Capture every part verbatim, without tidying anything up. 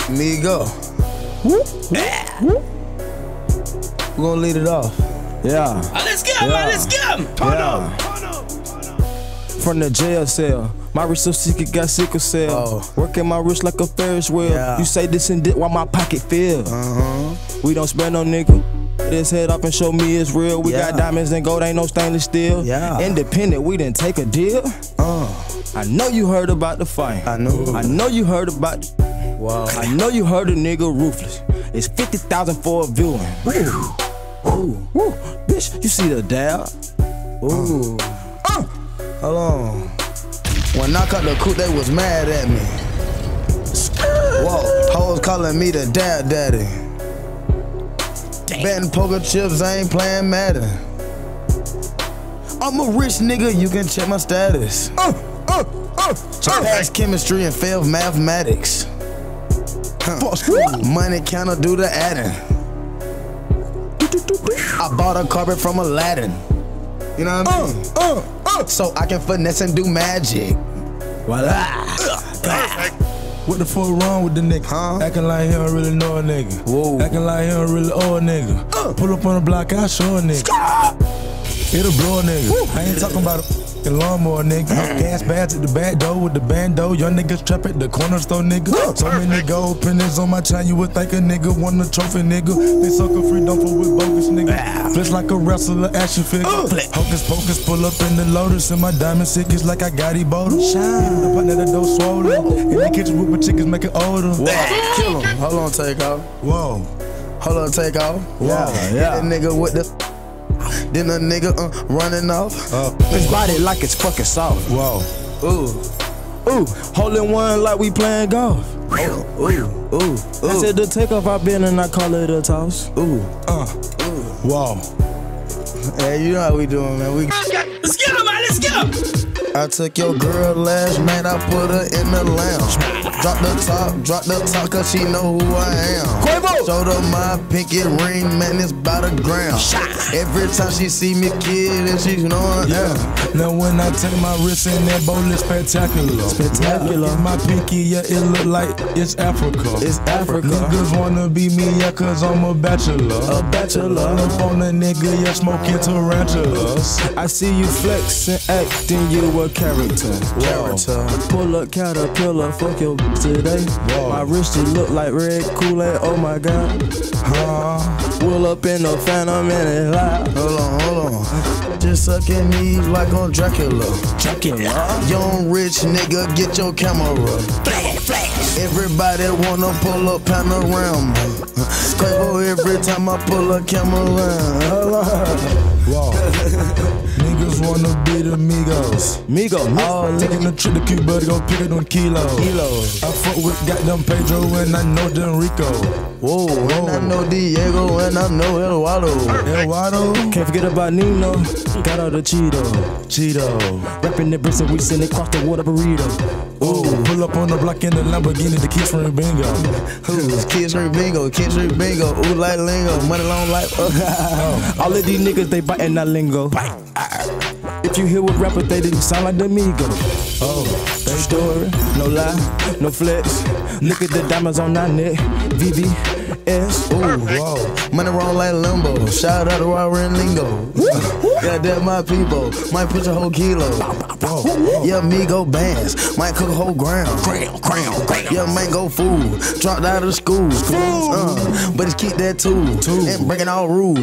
Migo. We're gonna lead it off. Yeah. Oh, let's go, yeah. man, let's go. Yeah. From the jail cell, my wrist so sick it got sickle cell. Oh. Working my wrist like a Ferris wheel. Yeah. You say this and that while my pocket fill. Uh-huh. We don't spare no nigga. This head up and show me it's real. We Yeah. got diamonds and gold, ain't no stainless steel. Yeah. Independent, we didn't take a deal. Uh. I know you heard about the fight. I know. I know you heard about the. Wow. I know you heard a nigga ruthless. It's fifty thousand for a viewing. Ooh. Ooh. Ooh. Bitch, you see the dab? Ooh. Uh. Hold on. When I cut the coupe, they was mad at me. Whoa. Hoes calling me the dad daddy. Betting poker chips, I ain't playing Madden. I'm a rich nigga, you can check my status. Uh, uh, uh, uh. Passed chemistry and failed mathematics. Huh. Money counter do the adding. I bought a carpet from Aladdin. You know what I mean? Uh, uh, uh. So I can finesse and do magic. Voila. What the fuck wrong with the nigga? Huh? Acting like he don't really know a nigga. Whoa. Acting like he don't really owe a nigga. Uh. Pull up on the block, I show a nigga. It'll blow a nigga. Woo. I ain't talking about a f***ing lawnmower, nigga. Gas bags at the back door with the bando. Young niggas trap at the corner store, nigga. So many gold pennies on my chain, you would think a nigga won a trophy, nigga. They sucker free, don't fuck with bogus, nigga. Flex like a wrestler, action figure. Hocus pocus, pull up in the Lotus, and my diamond sick is like I got Ebola. Shine. The partner that don't swollen. In the kitchen with my chickens make it older. Kill him. Hold on, take off. Whoa. Hold on, take off. Yeah, Hit yeah. that nigga with the. Then a nigga uh, running off. Uh, His body like it's fucking soft. Whoa. Ooh. Ooh, holding one like we playing golf. Ooh. Ooh. Ooh. I said the takeoff I been and I call it a toss. Ooh. Uh. Whoa. Hey, you know how we doing, man. We. Let's go, man, let's go. I took your girl last night, I put her in the lounge. Drop the top, drop the top, cause she know who I am. Quavo! Showed her my pinky ring, man, it's about a gram. Every time she see me kid, and she knowin', Yeah. Now when I take my wrist in that bowl, it's spectacular. Spectacular. Yeah, my pinky, yeah, it look like it's Africa. It's Africa. Niggas wanna be me, yeah, cause I'm a bachelor. A bachelor. Run up on a nigga, yeah, smoking tarantulas. I see you flexing, acting you a character. Character. Pull up caterpillar, fuck your b- today. Whoa. My wrist just look like red Kool-Aid, oh my god. Huh? Pull up in the phantom and it's loud. Hold on, hold on. Just sucking me like on Dracula. Dracula. Young rich nigga, get your camera. Flash, flash. Everybody wanna pull up panorama. Quavo every time I pull a camera around. Hold on. Whoa. Niggas wanna be the Migos. Migo, Oh, taking a trip to Cuba to go pick up them kilos. kilos. I fuck with goddamn Pedro and I know them Rico. Whoa, and I know Diego and I know Eduardo. El Wado, Can't forget about Nino. Got all the Cheeto. Cheeto. Rapping the bricks and we send it across the water burrito. Ooh, pull up on the block in the Lamborghini, the kids from bingo. Who's Kid Street Bingo, Kid Street Bingo, ooh like lingo, money long life. All of these niggas, they biting that lingo. If you hear what rappers, they didn't sound like the Migo. Oh, True story, no lie, no flex. Look at the diamonds on that neck. V V S. ooh, whoa. Money wrong like limbo, shout out to Robert and Lingo. Yeah, that's my people, might push a whole kilo. Yeah, me go bands, might cook a whole ground. Crown, crown, crown. Yeah, man go food, dropped out of school. Uh, but it's keep that tool, and breaking all rules.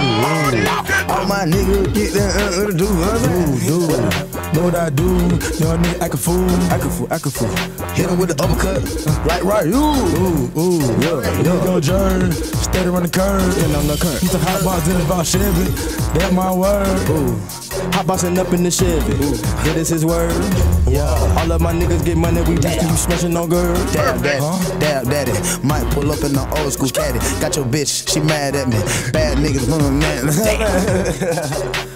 All my niggas get that uh, do. Uh, Dude, know what I do? Young nigga act a fool. I can fool, I can fool. Hit him with the uppercut, like right, ooh. Ooh, ooh, yeah. Here go Jern, steady on the curve. And on the curb. He's a hot box in about Chevy. That's my word. Ooh. Hot bossing up in the Chevy. That is his word. Yeah. All of my niggas get money, we just keep smashing on girl. Dab daddy, Huh? dab daddy. Might pull up in the old school caddy. Got your bitch, she mad at me. Bad niggas, mm, man.